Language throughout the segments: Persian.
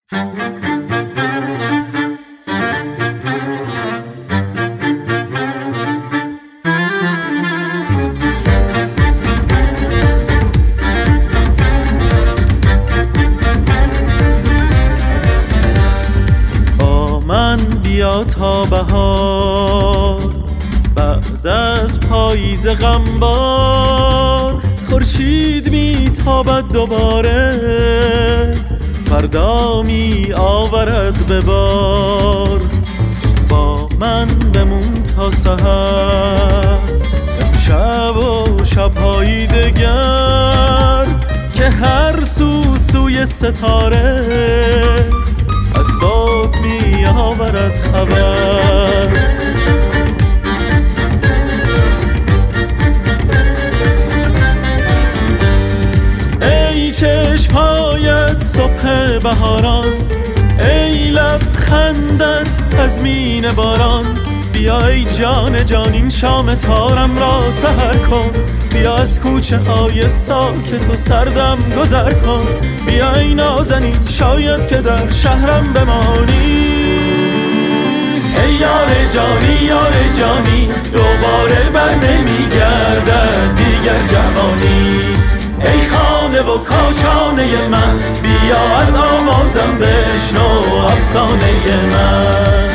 با من بیا تا بهار، بعد از پاییز غمبار خورشید میتابد دوباره، فردا می آورد به بار. با من بمون تا سحر، امشب و شب‌های دگر، که هر سوی ستاره از صبح می آورد خبر. ای چشم‌هایت صبح بهاران، ای لبخندت تضمین باران، بیا ای جان جان این شام تارم را سحر کن، بیا از کوچه های ساکت و سردم گذر کن، بیا ای نازنین شاید که در شهرم بمانی. ای یار جانی یار جانی، دوباره بر نمیگردد دیگر جوانی. ای خانه و کاشانه من، بیا از آوازم بشنو افسانه من.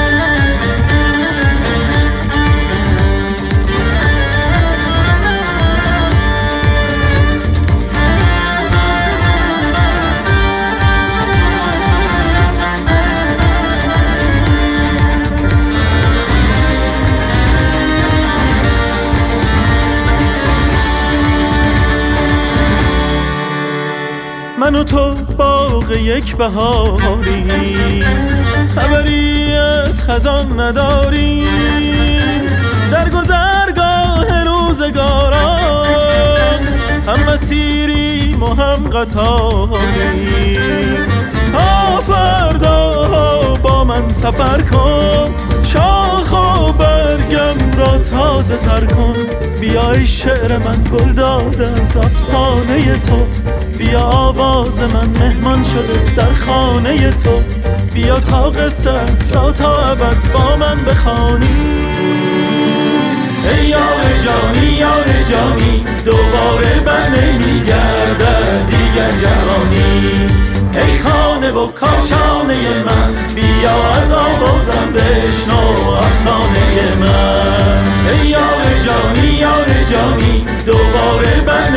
من و تو باغ یک بهاریم، خبری از خزان نداریم، در گذرگاه روزگاران هم مسیریم و هم قطاریم. تا فردا با من سفر کن، شاخ و برگم را تازه تر کن، بیا ای شعر من گل داده از افسانه تو، بیا آواز من مهمان شده در خانه تو، بیا تا قصت را تا ابد با من بخوانی. ای یار جانی یار جانی، دوباره بر نمیگردد دیگر جوانی. ای خانه و کاشانه من، بیا از آوازم بشنو افسانه من. ای یار جانی یار جانی، دوباره بر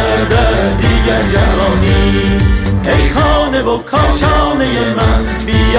نمیگردد دیگر جوانی. ای خانه و کاشانه من، بیا